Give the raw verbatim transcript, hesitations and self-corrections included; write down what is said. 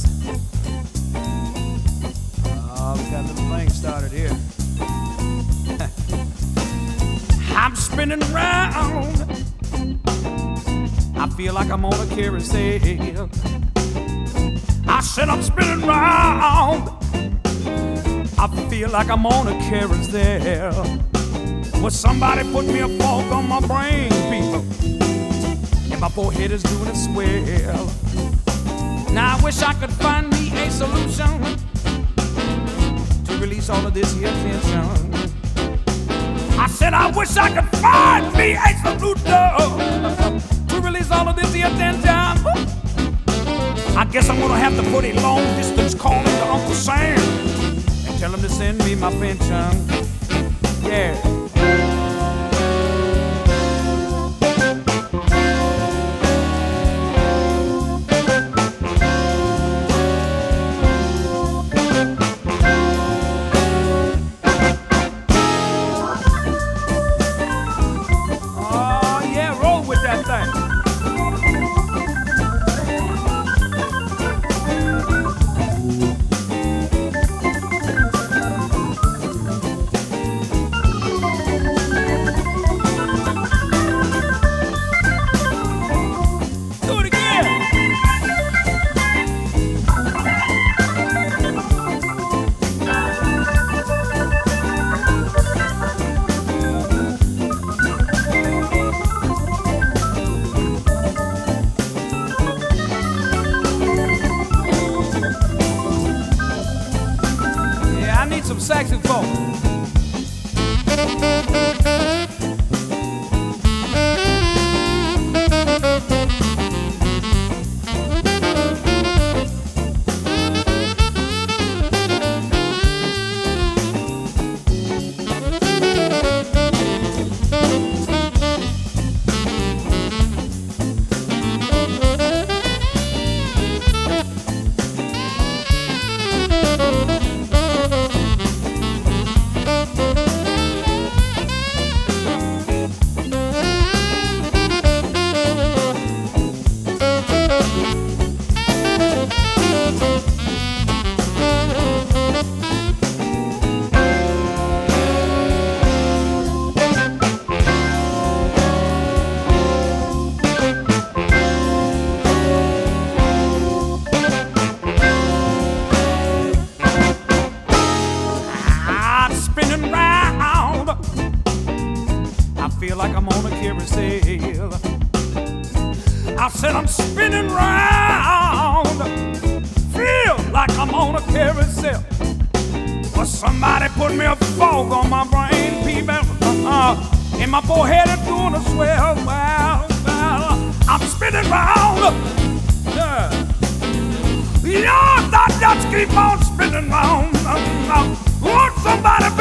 Oh, we got a little thing started here. I'm spinning round. I feel like I'm on a carousel. I said I'm spinning round. I feel like I'm on a carousel. Well, somebody put me a fork on my brain, people, and my forehead is doing a swell. Now I wish I could find me a solution to release all of this here tension. I said I wish I could find me a solution to release all of this here tension. I guess I'm gonna have to put a long distance call into Uncle Sam and tell him to send me my pension. Yeah. Some saxophone. I feel like I'm on a carousel. I said I'm spinning round. Feel like I'm on a carousel. Well, somebody put me a fog on my brain, people, uh-uh, and my forehead is doing a swell. Well, well, I'm spinning round. Yeah, yeah, I just keep on spinning round. Uh, uh, want somebody